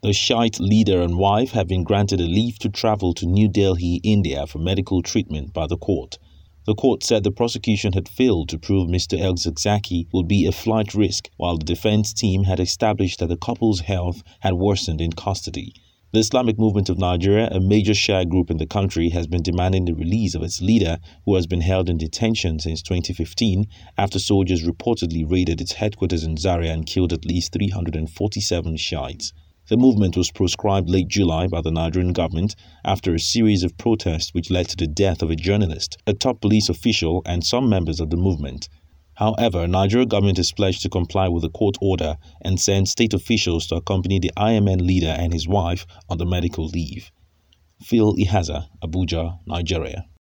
The Shiite leader and wife have been granted a leave to travel to New Delhi, India for medical treatment by the court. The court said the prosecution had failed to prove Mr. El-Zakzaky would be a flight risk, while the defense team had established that the couple's health had worsened in custody. The Islamic Movement of Nigeria, a major Shia group in the country, has been demanding the release of its leader, who has been held in detention since 2015 after soldiers reportedly raided its headquarters in Zaria and killed at least 347 Shiites. The movement was proscribed late July by the Nigerian government after a series of protests which led to the death of a journalist, a top police official, and some members of the movement. However, Nigeria government is pledged to comply with the court order and send state officials to accompany the IMN leader and his wife on the medical leave. Phil Ihaza, Abuja, Nigeria.